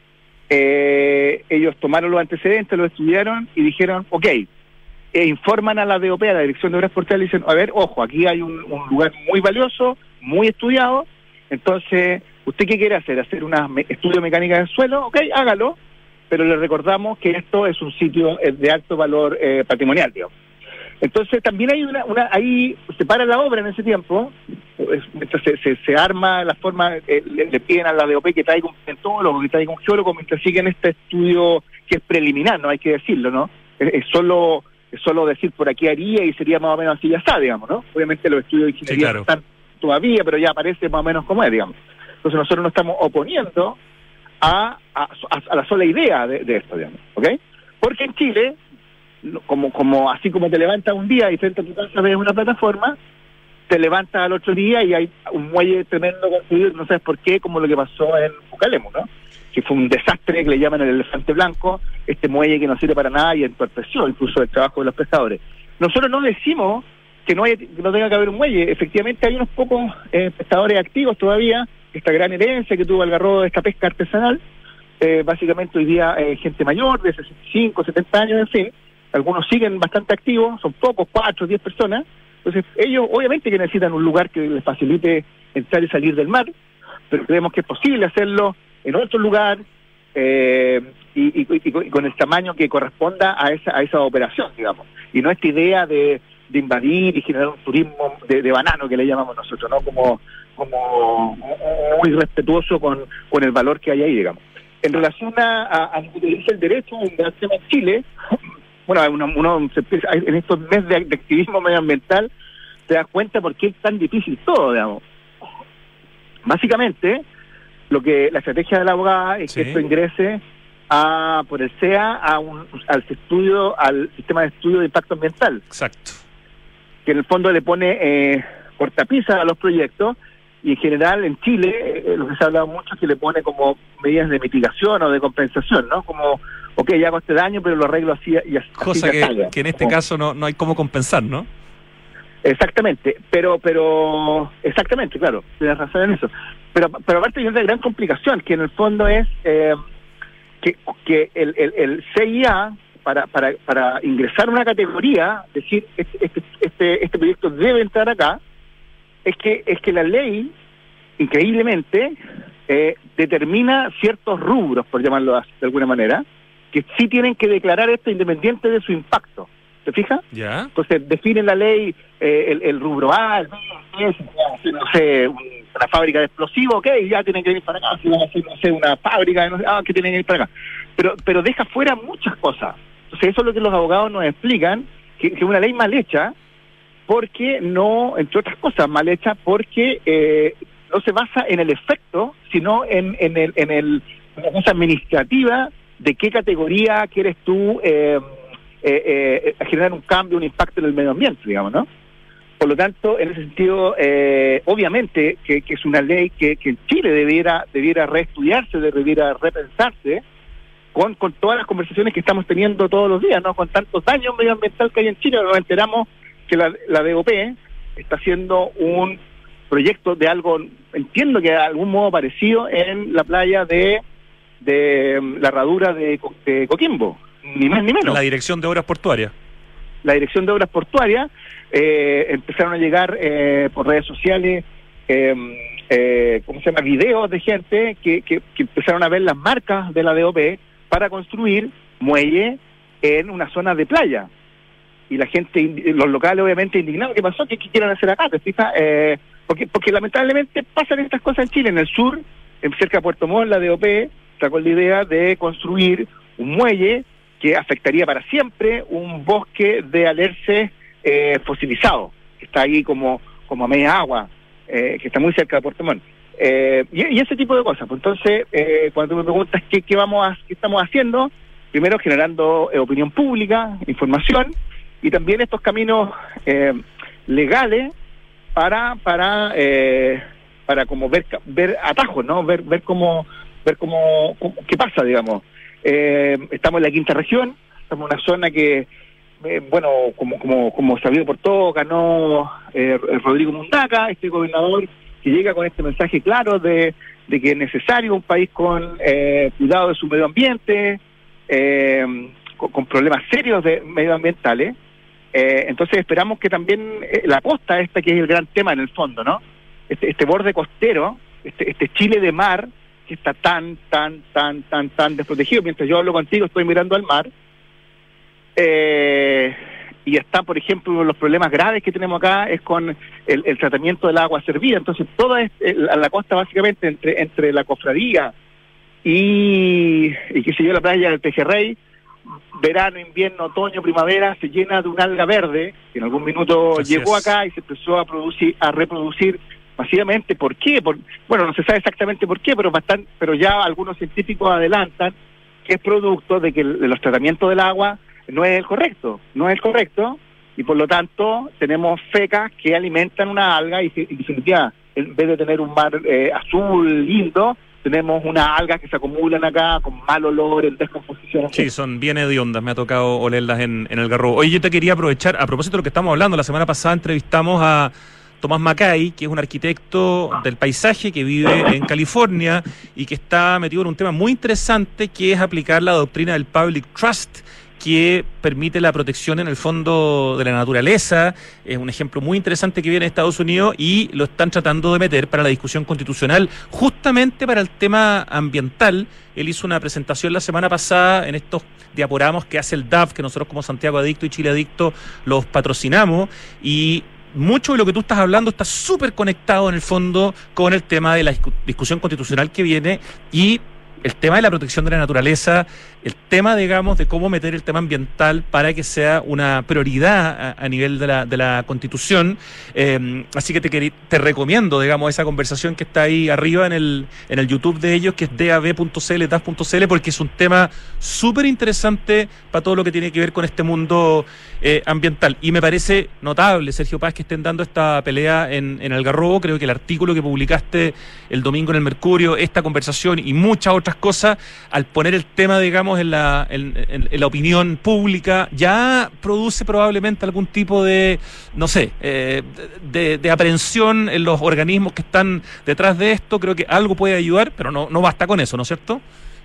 Eh, ellos tomaron los antecedentes, los estudiaron y dijeron, ok, e informan a la D O P, a la Dirección de Obras Portuarias, y dicen, a ver, ojo, aquí hay un, un lugar muy valioso, muy estudiado, entonces, ¿usted qué quiere hacer? ¿Hacer un me estudio de mecánica del suelo? Ok, hágalo, pero le recordamos que esto es un sitio de alto valor eh, patrimonial, digamos. Entonces, también hay una, una ahí se para la obra en ese tiempo, se, se, se arma la forma, eh, le, le piden a la D O P que traiga un pentólogo, que traiga un geólogo, mientras siguen este estudio que es preliminar, no hay que decirlo, ¿no? Es, es solo... es solo decir por aquí haría y sería más o menos así ya está, digamos, ¿no? Obviamente los estudios de ingeniería sí, claro, no están todavía, pero ya aparece más o menos como es, digamos. Entonces nosotros nos estamos oponiendo a, a, a la sola idea de, de esto, digamos, ¿ok? Porque en Chile, como como así como te levantas un día y frente a tu casa ves una plataforma, te levantas al otro día y hay un muelle tremendo construido, no sabes por qué, como lo que pasó en Pucallpa, ¿no? Que fue un desastre que le llaman el elefante blanco, este muelle que no sirve para nada y entorpeció incluso el trabajo de los pescadores. Nosotros no decimos que no, haya, que no tenga que haber un muelle, efectivamente hay unos pocos eh, pescadores activos todavía, esta gran herencia que tuvo Algarrobo de esta pesca artesanal, eh, básicamente hoy día eh, gente mayor de sesenta y cinco, setenta años, en fin, algunos siguen bastante activos, son pocos, cuatro, diez personas, entonces ellos obviamente que necesitan un lugar que les facilite entrar y salir del mar, pero creemos que es posible hacerlo en otro lugar eh, y, y, y, y con el tamaño que corresponda a esa a esa operación, digamos, y no esta idea de, de invadir y generar un turismo de, de banano que le llamamos nosotros, no como como muy respetuoso con, con el valor que hay ahí, digamos. En relación a, a, a lo que dice el derecho en en Chile, bueno, uno, uno se empieza, en estos meses de, de activismo medioambiental te das cuenta por qué es tan difícil todo, digamos. Básicamente lo que la estrategia de la abogada es sí. que esto ingrese a por el C E A a un, al estudio al sistema de estudio de impacto ambiental. Exacto. Que en el fondo le pone eh, cortapisa a los proyectos y en general en Chile eh, lo que se ha hablado mucho es que le pone como medidas de mitigación o de compensación, ¿no? Como, ok, ya hago este daño, pero lo arreglo así y así. Cosa que, salga, que en este como, caso no, no hay cómo compensar, ¿no? Exactamente, pero, pero, exactamente, claro, tienes razón en eso. Pero, pero aparte hay una gran complicación, que en el fondo es eh, que, que el, el, el C I A, para, para, para ingresar a una categoría, decir, este, este, este, este proyecto debe entrar acá, es que, es que la ley, increíblemente, eh, determina ciertos rubros, por llamarlo así, de alguna manera, que sí tienen que declarar esto independiente de su impacto. ¿Te fijas? Ya. Entonces define la ley eh, el, el rubro A, el B, el C, no sé, un, una fábrica de explosivos, ok, ya tienen que ir para acá, si van a hacer, no sé, una fábrica, no sé, ah, que tienen que ir para acá. Pero, pero deja fuera muchas cosas. Entonces eso es lo que los abogados nos explican, que es una ley mal hecha, porque no, entre otras cosas, mal hecha porque eh, no se basa en el efecto, sino en, en el, en el, en la cosa administrativa de qué categoría quieres tú eh, Eh, eh, generar un cambio, un impacto en el medio ambiente, digamos, ¿no? Por lo tanto, en ese sentido, eh, obviamente que, que es una ley que, que en Chile debiera debiera reestudiarse, debiera repensarse con, con todas las conversaciones que estamos teniendo todos los días, ¿no? Con tantos daños medioambientales que hay en Chile, nos enteramos que la, la D O P está haciendo un proyecto de algo, entiendo que de algún modo parecido en la playa de, de la herradura de, de Coquimbo, ni más ni menos. La Dirección de Obras Portuarias. La Dirección de Obras Portuarias, eh, empezaron a llegar eh, por redes sociales, eh, eh, ¿cómo se llama?, videos de gente que, que, que empezaron a ver las marcas de la D O P para construir muelle en una zona de playa. Y la gente, los locales obviamente indignados, ¿qué pasó? ¿Qué, qué quieren hacer acá? ¿Te fijas? Eh, porque, porque lamentablemente pasan estas cosas en Chile. En el sur, en cerca de Puerto Montt, la D O P sacó la idea de construir un muelle que afectaría para siempre un bosque de alerces eh, fosilizado, que está ahí como, como a media agua, eh, que está muy cerca de Puerto Montt. Eh, y, y ese tipo de cosas. Pues entonces, eh, cuando me preguntas qué, qué, vamos a, qué estamos haciendo, primero generando eh, opinión pública, información, y también estos caminos eh, legales para para eh, para como ver ver atajos, ¿no? Ver ver cómo ver cómo, cómo qué pasa, digamos. Eh, estamos en la quinta región, estamos en una zona que eh, bueno, como como como sabido por todos, ganó eh, Rodrigo Mundaca, este gobernador que llega con este mensaje claro de, de que es necesario un país con eh, cuidado de su medio ambiente, eh, con, con problemas serios de medioambientales. Eh, entonces esperamos que también eh, la costa esta, que es el gran tema en el fondo, ¿no? Este, este borde costero, este, este Chile de mar, que está tan, tan, tan, tan, tan desprotegido. Mientras yo hablo contigo, estoy mirando al mar. Eh, y está, por ejemplo, uno de los problemas graves que tenemos acá es con el, el tratamiento del agua servida. Entonces, toda este, la, la costa, básicamente, entre entre la cofradía y, y qué sé yo, la playa del Pejerrey, verano, invierno, otoño, primavera, se llena de un alga verde que en algún minuto Así llegó es. acá y se empezó a producir, a reproducir masivamente. ¿Por qué? Por, bueno, no se sabe exactamente por qué, pero bastante, pero ya algunos científicos adelantan que es producto de que el, de los tratamientos del agua no es el correcto, no es el correcto, y por lo tanto tenemos fecas que alimentan una alga y, y definitivamente, en vez de tener un mar eh, azul lindo, tenemos unas algas que se acumulan acá con mal olor, en descomposición. Sí, son bien hediondas, me ha tocado olerlas en, en el Garrobo. Oye, yo te quería aprovechar, a propósito de lo que estamos hablando, la semana pasada entrevistamos a Tomás Macay, que es un arquitecto del paisaje que vive en California y que está metido en un tema muy interesante, que es aplicar la doctrina del Public Trust, que permite la protección en el fondo de la naturaleza. Es un ejemplo muy interesante que viene de Estados Unidos y lo están tratando de meter para la discusión constitucional, justamente para el tema ambiental. Él hizo una presentación la semana pasada en estos diaporamas que hace el D A F, que nosotros como Santiago Adicto y Chile Adicto los patrocinamos, y mucho de lo que tú estás hablando está súper conectado en el fondo con el tema de la discusión constitucional que viene y el tema de la protección de la naturaleza, el tema, digamos, de cómo meter el tema ambiental para que sea una prioridad a, a nivel de la, de la Constitución. Eh, así que te, querí, te recomiendo, digamos, esa conversación que está ahí arriba en el, en el YouTube de ellos, que es d a b punto c l, d a f punto c l, porque es un tema súper interesante para todo lo que tiene que ver con este mundo eh, ambiental. Y me parece notable, Sergio Paz, que estén dando esta pelea en, en Algarrobo. Creo que el artículo que publicaste el domingo en el Mercurio, esta conversación y muchas otras cosas, al poner el tema, digamos, en la, en, en, en la opinión pública, ya produce probablemente algún tipo de, no sé, eh, de, de aprehensión en los organismos que están detrás de esto. Creo que algo puede ayudar, pero no, no basta con eso, ¿no es cierto?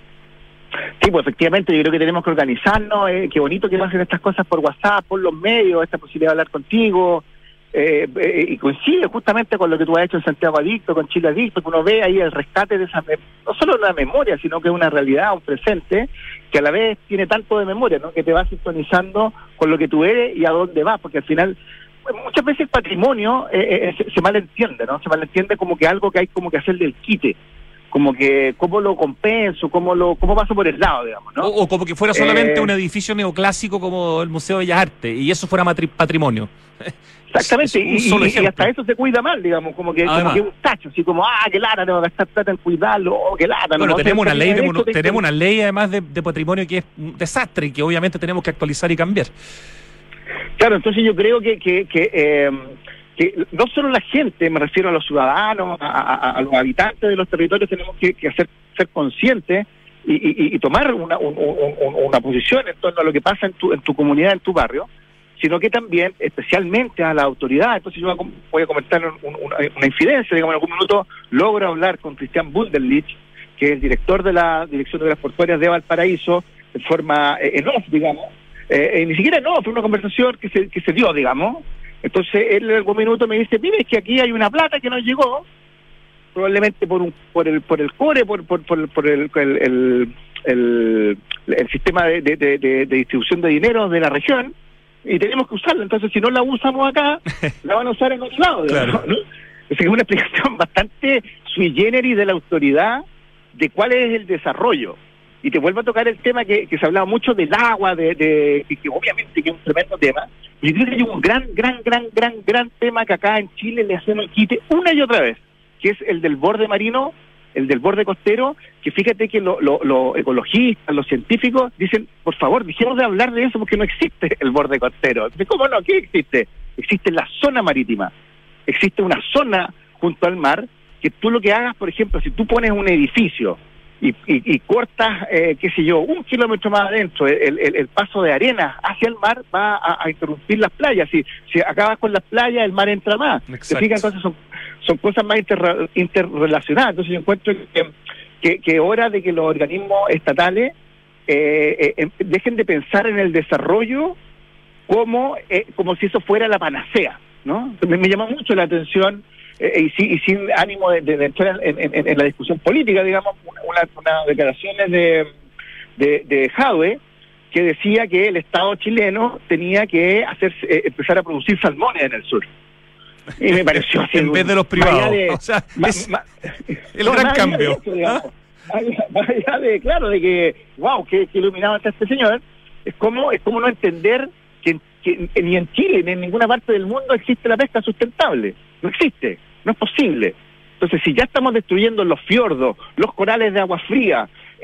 Sí, pues efectivamente, yo creo que tenemos que organizarnos. Eh, qué bonito que pasen estas cosas por WhatsApp, por los medios, esta posibilidad de hablar contigo. Eh, eh, y coincide justamente con lo que tú has hecho en Santiago Adicto, con Chile Adicto, que uno ve ahí el rescate de esa, no solo una memoria, sino que es una realidad, un presente, que a la vez tiene tanto de memoria, ¿no? Que te va sintonizando con lo que tú eres y a dónde vas, porque al final muchas veces el patrimonio eh, eh, se, se malentiende, ¿no? Se malentiende como que algo que hay como que hacer del quite, como que cómo lo compenso, cómo lo cómo paso por el lado, digamos, ¿no? O, o como que fuera solamente eh, un edificio neoclásico como el Museo de Bellas Artes, y eso fuera matri- patrimonio. Exactamente, y, y, y hasta eso se cuida mal, digamos, como que, como que un tacho, así como, ah, qué lata, tengo que gastar plata en cuidarlo, oh, qué lata. Bueno, no, tenemos, una ley de, esto, tenemos una ley además de, de patrimonio que es un desastre y que obviamente tenemos que actualizar y cambiar. Claro, entonces yo creo que que, que, eh, que no solo la gente, me refiero a los ciudadanos, a, a, a los habitantes de los territorios, tenemos que, que hacer ser conscientes y, y, y tomar una, un, un, una posición en torno a lo que pasa en tu, en tu comunidad, en tu barrio, sino que también, especialmente a la autoridad. Entonces yo voy a comentar un, una, una infidencia, digamos, en algún minuto logro hablar con Cristian Bunderlich, que es el director de la Dirección de Obras Portuarias de Valparaíso, de forma eh, en off, digamos, eh, eh, ni siquiera en off, fue una conversación que se, que se dio, digamos. Entonces él en algún minuto me dice, mire, es que aquí hay una plata que no llegó, probablemente por un por el por el core, por por por, por el, el, el, el, el sistema de, de, de, de distribución de dinero de la región, y tenemos que usarla. Entonces si no la usamos acá, la van a usar en otro lado, claro. ¿no? Es una explicación bastante sui generis de la autoridad de cuál es el desarrollo. Y te vuelvo a tocar el tema que, que se hablaba mucho del agua, de, de que, que obviamente que es un tremendo tema. Y creo que hay un gran, gran, gran, gran, gran tema que acá en Chile le hacemos el quite una y otra vez, que es el del borde marino, el del borde costero, que fíjate que los lo, lo ecologistas, los científicos dicen, por favor, dejemos de hablar de eso porque no existe el borde costero. ¿Cómo no? ¿Qué existe? Existe la zona marítima. Existe una zona junto al mar que tú lo que hagas, por ejemplo, si tú pones un edificio y, y, y cortas, eh, qué sé yo, un kilómetro más adentro, el, el, el paso de arena hacia el mar va a, a interrumpir las playas. Si, si acabas con las playas, el mar entra más. ¿Te fijas? Entonces son, son cosas más inter, interrelacionadas. Entonces yo encuentro que, que, que es hora de que los organismos estatales eh, eh, dejen de pensar en el desarrollo como, eh, como si eso fuera la panacea, ¿no? Me, me llama mucho la atención, eh, y, sin, y sin ánimo de, de, de entrar en, en, en la discusión política, digamos, unas una, una declaraciones de, de, de Jadwe, que decía que el Estado chileno tenía que hacer, eh, empezar a producir salmones en el sur. Y me pareció así. En vez de los privados. De, o sea, ma, es ma, el no, gran cambio. De eso, ¿ah? Más allá de, claro, de que, wow, que, que iluminado está este señor, es como, es como no entender que, que ni en Chile ni en ninguna parte del mundo existe la pesca sustentable. No existe, no es posible. Entonces, si ya estamos destruyendo los fiordos, los corales de agua fría,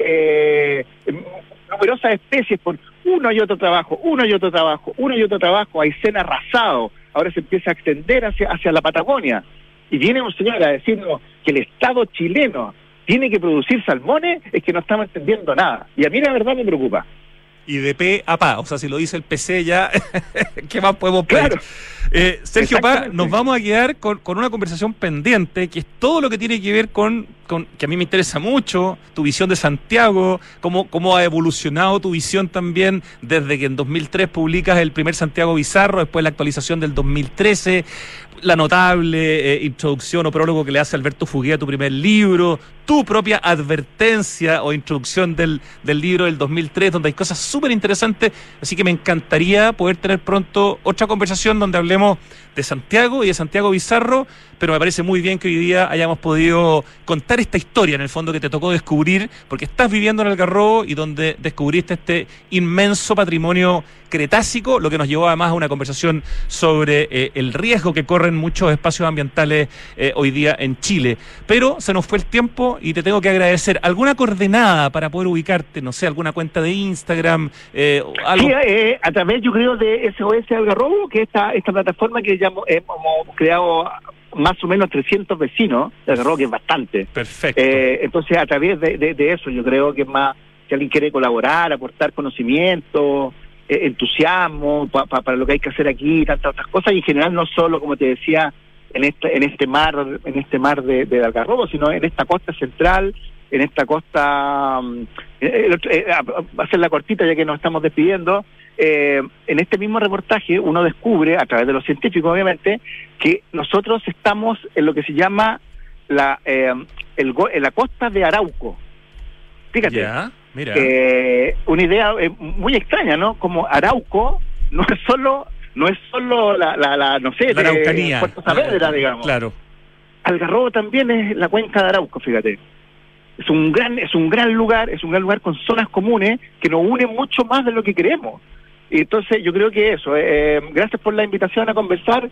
eh, numerosas especies por uno y otro trabajo, uno y otro trabajo, uno y otro trabajo, Aysén arrasado, ahora se empieza a extender hacia, hacia la Patagonia, y viene un señor a decirnos que el Estado chileno tiene que producir salmones, es que no estamos entendiendo nada. Y a mí la verdad me preocupa. Y de pe a pa, o sea, si lo dice el P C ya, ¿qué más podemos pedir? Claro. Eh, Sergio Pa, nos vamos a quedar con, con una conversación pendiente, que es todo lo que tiene que ver con, con que a mí me interesa mucho, tu visión de Santiago, cómo, cómo ha evolucionado tu visión también desde que en dos mil tres publicas el primer Santiago Bizarro, después la actualización del dos mil trece, la notable eh, introducción o prólogo que le hace Alberto Fugué a tu primer libro, tu propia advertencia o introducción del, del libro del dos mil tres, donde hay cosas súper interesantes, así que me encantaría poder tener pronto otra conversación donde hablemos de Santiago y de Santiago Bizarro, pero me parece muy bien que hoy día hayamos podido contar esta historia, en el fondo, que te tocó descubrir, porque estás viviendo en Algarrobo y donde descubriste este inmenso patrimonio cretácico, lo que nos llevó además a una conversación sobre eh, el riesgo que corren muchos espacios ambientales eh, hoy día en Chile. Pero se nos fue el tiempo y te tengo que agradecer. ¿Alguna coordenada para poder ubicarte? No sé, alguna cuenta de Instagram, eh, algo. Sí, eh, a través, yo creo, de S O S Algarrobo, que esta esta plataforma que ya hemos, hemos creado más o menos trescientos vecinos de Algarrobo, que es bastante. Perfecto. Eh, entonces, a través de, de, de eso, yo creo que es más, si alguien quiere colaborar, aportar conocimiento, eh, entusiasmo pa, pa, para lo que hay que hacer aquí, tantas otras cosas, y en general no solo, como te decía, en este en este mar en este mar de, de Algarrobo, sino en esta costa central, en esta costa, eh, eh, va a ser la cortita ya que nos estamos despidiendo. Eh, en este mismo reportaje uno descubre, a través de los científicos obviamente, que nosotros estamos en lo que se llama la eh, el, en la costa de Arauco. Fíjate, yeah, mira. Eh, una idea eh, muy extraña, ¿no? Como Arauco no es solo no es solo la, la, la no sé, la Araucanía, Puerto Saavedra, digamos. Claro. Algarrobo también es la cuenca de Arauco, fíjate. Es un gran es un gran lugar, es un gran lugar con zonas comunes que nos unen mucho más de lo que creemos. Y entonces yo creo que eso, eh, gracias por la invitación a conversar,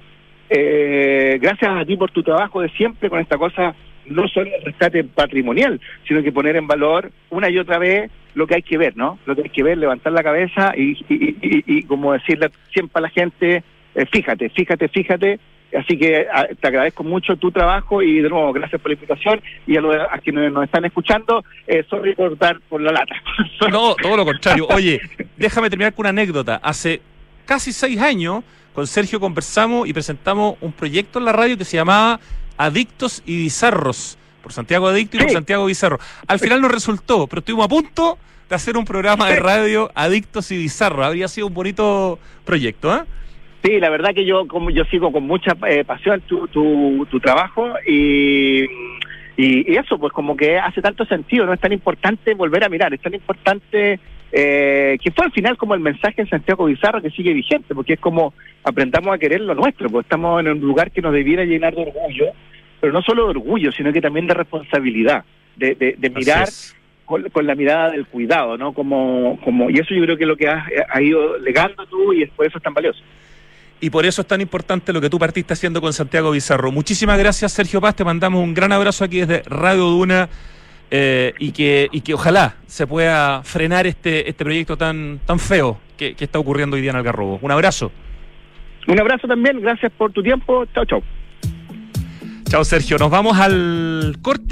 eh, gracias a ti por tu trabajo de siempre con esta cosa, no solo el rescate patrimonial, sino que poner en valor una y otra vez lo que hay que ver, ¿no? Lo que hay que ver, levantar la cabeza y, y, y, y, y como decirle siempre a la gente, eh, fíjate, fíjate, fíjate. Así que a, te agradezco mucho tu trabajo y de nuevo gracias por la invitación, y a, lo, a quienes nos están escuchando, eh, sorry por dar por la lata. No, todo lo contrario. Oye, déjame terminar con una anécdota. Hace casi seis años, con Sergio conversamos y presentamos un proyecto en la radio que se llamaba Adictos y Bizarros, por Santiago Adicto y sí. por Santiago Bizarro. Al final no resultó, pero estuvimos a punto de hacer un programa de radio Adictos y Bizarros. Habría sido un bonito proyecto, ¿eh? Sí, la verdad que yo como yo sigo con mucha eh, pasión tu, tu, tu trabajo y, y, y eso, pues como que hace tanto sentido, no es tan importante volver a mirar, es tan importante eh, que fue al final como el mensaje en Santiago Bizarro que sigue vigente, porque es como aprendamos a querer lo nuestro, pues estamos en un lugar que nos debiera llenar de orgullo, pero no solo de orgullo, sino que también de responsabilidad, de, de, de mirar con, con la mirada del cuidado, ¿no? Como, como y eso yo creo que es lo que has, has ido legando tú y por eso es tan valioso. Y por eso es tan importante lo que tú partiste haciendo con Santiago Bizarro. Muchísimas gracias, Sergio Paz. Te mandamos un gran abrazo aquí desde Radio Duna eh, y que y que ojalá se pueda frenar este este proyecto tan tan feo que, que está ocurriendo hoy día en Algarrobo. Un abrazo. Un abrazo también. Gracias por tu tiempo. Chao, chao. Chao, Sergio. Nos vamos al corte.